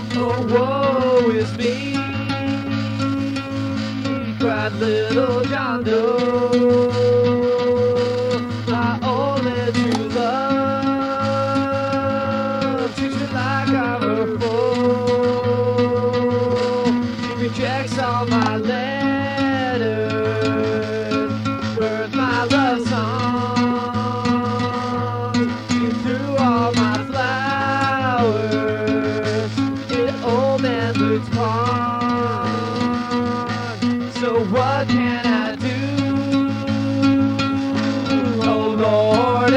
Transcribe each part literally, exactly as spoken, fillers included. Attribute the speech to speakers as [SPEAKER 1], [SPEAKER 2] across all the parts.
[SPEAKER 1] Oh, woe is me, cried little John Doe. My only true love treats me like I'm her foe. She rejects all my letters, burns my love songs. She threw all my flowers in an old man Luke's pond. So what can I do? Oh Lord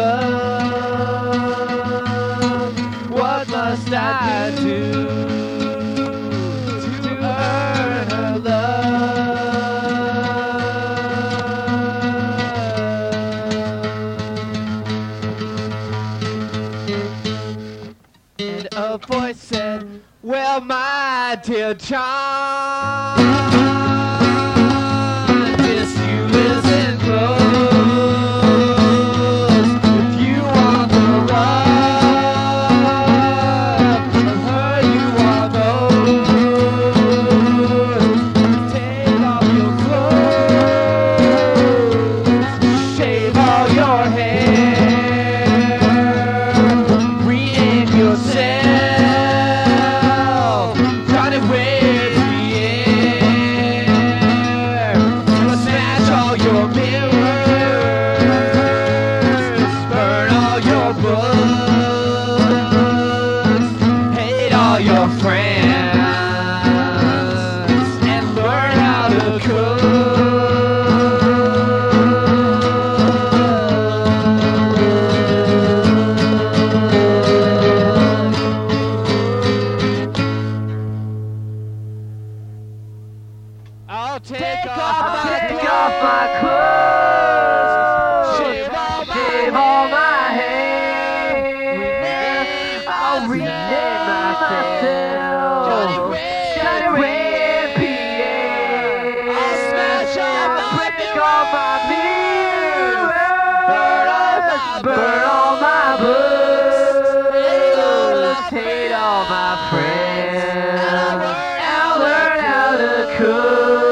[SPEAKER 1] above, what must I do to earn her love? And a voice said, well, my dear John, this you listen close. If you want the love of her you are known, take off your clothes, shave all your hair, rename yourself, run away with the air, smash all your mirrors, burn all your books, hate all your friends, and learn how to cook. I'll take, take off, off, my, take off my clothes, shave all my, shave all my hair, I'll rename myself Johnny Red, Johnny Red P A. I'll smash all my, break all my mirrors, burn all my, burn all my books, hate all my friends, and I'll learn how to cook.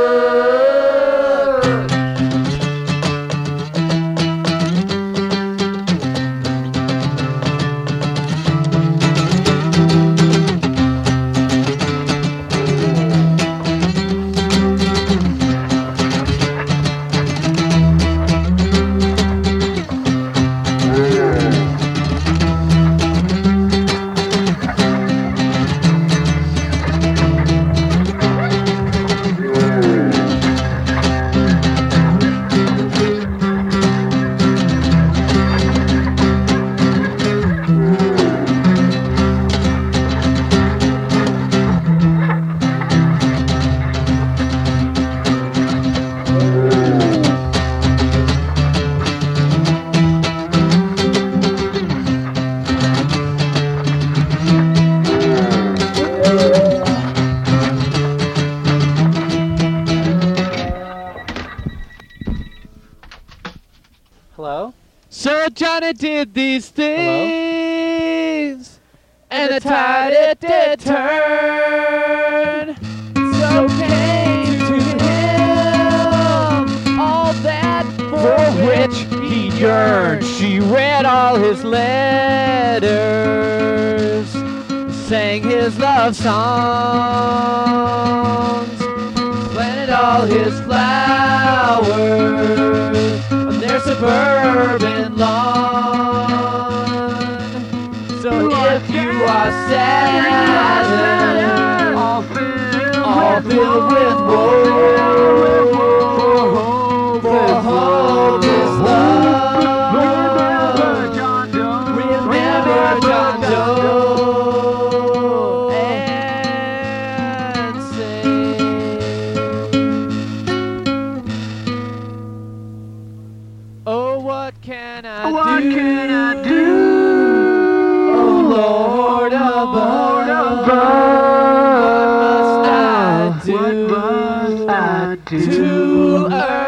[SPEAKER 2] Hello?
[SPEAKER 1] So Johnny did these things, and the tide it did turn. So came to him all that for which he yearned. She read all his letters, sang his love songs, planted all his flowers on their suburban lawn. So if you are sad, all filled, all filled with woe, for hopeless love, remember John Doe, remember John Doe, and say, oh, what can I
[SPEAKER 2] What
[SPEAKER 1] do?
[SPEAKER 2] can I do?
[SPEAKER 1] Oh, Lord above, what must I do,
[SPEAKER 2] What must I do
[SPEAKER 1] to earn